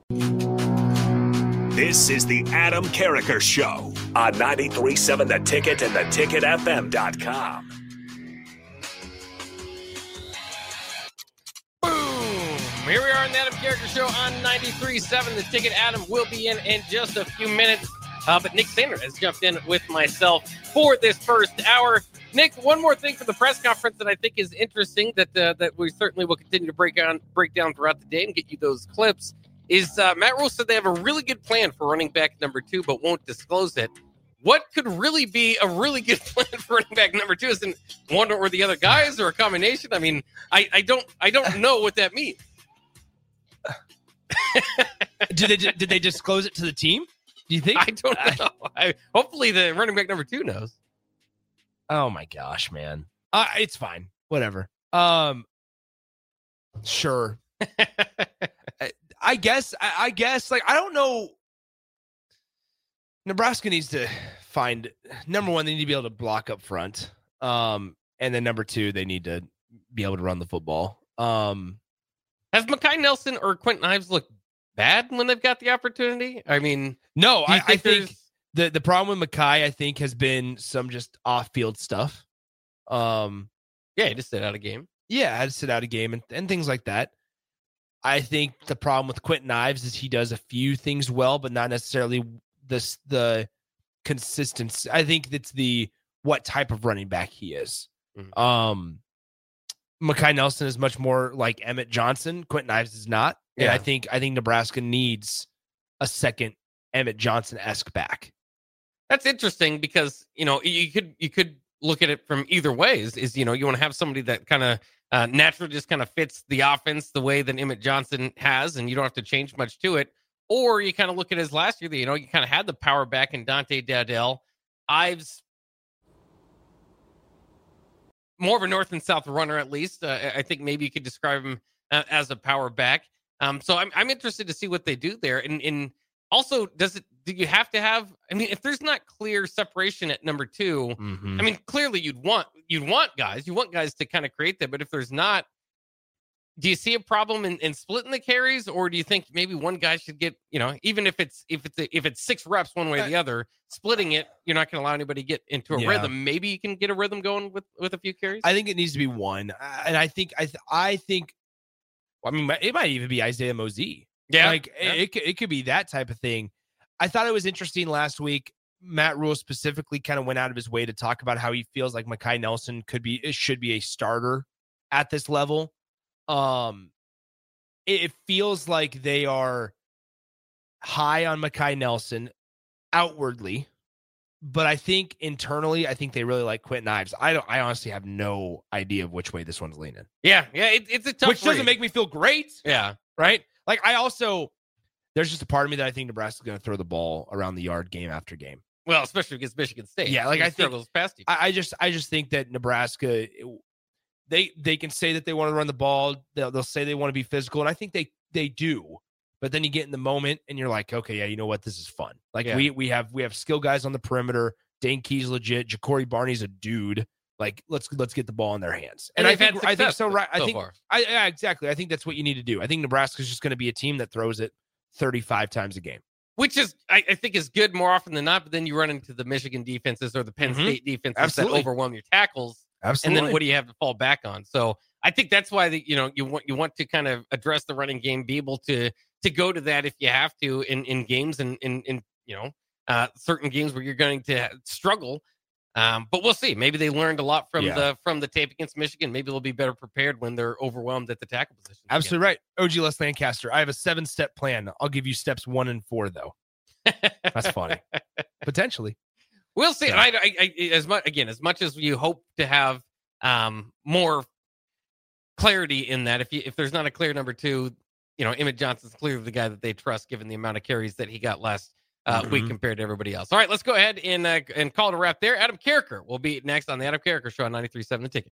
This is the Adam Carricker Show on 93.7 The Ticket and theticketfm.com. Boom! Here we are on the Adam Carricker Show on 93.7 The Ticket. Adam will be in just a few minutes. But Nick Sander has jumped in with myself for this first hour. Nick, one more thing for the press conference that I think is interesting that we certainly will continue to break down throughout the day and get you those clips is Matt Rhule said they have a really good plan for running back number 2, but won't disclose it. What could really be a really good plan for running back number 2? Is it one or the other guys or a combination? I mean, I don't know what that means. Did they disclose it to the team? Do you think? I don't know. Hopefully the running back number 2 knows. Oh my gosh, man. It's fine. Whatever. Sure. I guess like I don't know. Nebraska needs to find number 1, they need to be able to block up front. And then number 2, they need to be able to run the football. Has Mekhi Nelson or Quentin Ives looked bad when they've got the opportunity? I mean, no, I think the problem with Mekhi, I think, has been some just off-field stuff. Yeah, he just sit out a game. Yeah, I had to sit out a game and things like that. I think the problem with Quentin Ives is he does a few things well, but not necessarily the consistency. I think it's what type of running back he is. Mm-hmm. Mekhi Nelson is much more like Emmett Johnson. Quentin Ives is not. Yeah. And I think Nebraska needs a second Emmett Johnson-esque back. That's interesting because, you could look at it from either ways. Is, you want to have somebody that kind of naturally just kind of fits the offense the way that Emmett Johnson has, and you don't have to change much to it. Or you kind of look at his last year that, you kind of had the power back in Dante Dowdell. Ives, more of a north and south runner, at least. I think maybe you could describe him as a power back. So I'm interested to see what they do there. And also, do you have to have, if there's not clear separation at number 2, mm-hmm. Clearly you'd want guys to kind of create that. But if there's not, do you see a problem in splitting the carries, or do you think maybe one guy should get, even if it's 6 reps one way or the other, splitting it, you're not going to allow anybody to get into a rhythm. Maybe you can get a rhythm going with a few carries. I think it needs to be one, and I think it might even be Isaiah Mosey. Yeah, it could be that type of thing. I thought it was interesting last week. Matt Rhule specifically kind of went out of his way to talk about how he feels like Mekhi Nelson should be a starter at this level. It feels like they are high on Mekhi Nelson outwardly, but I think internally, I think they really like Quentin Ives. I honestly have no idea of which way this one's leaning. Yeah, it's a tough which doesn't make me feel great. Yeah, right. Like there's just a part of me that I think Nebraska's going to throw the ball around the yard game after game. Well, especially against Michigan State. Yeah, like I think I just think that Nebraska. They can say that they want to run the ball. They'll say they want to be physical, and I think they do. But then you get in the moment, and you're like, okay, yeah, you know what? This is fun. Like we have skill guys on the perimeter. Dane Key's legit. Ja'Cory Barney's a dude. Like let's get the ball in their hands. And I think so. Right? Exactly. I think that's what you need to do. I think Nebraska's just going to be a team that throws it 35 times a game. Which is, I think, is good more often than not. But then you run into the Michigan defenses or the Penn State defenses that overwhelm your tackles. Absolutely. And then what do you have to fall back on? So I think that's why you want to kind of address the running game, be able to go to that if you have to in games and in certain games where you're going to struggle. But we'll see. Maybe they learned a lot from the tape against Michigan. Maybe they'll be better prepared when they're overwhelmed at the tackle position. Absolutely right. OG Les Lancaster. I have a 7-step plan. I'll give you steps 1 and 4 though. That's funny. Potentially. We'll see. Yeah. As much as you hope to have more clarity in that, if there's not a clear number 2, Emmett Johnson's clearly the guy that they trust, given the amount of carries that he got last week compared to everybody else. All right, let's go ahead and call it a wrap there. Adam Carricker will be next on the Adam Carricker Show on 93.7 The Ticket.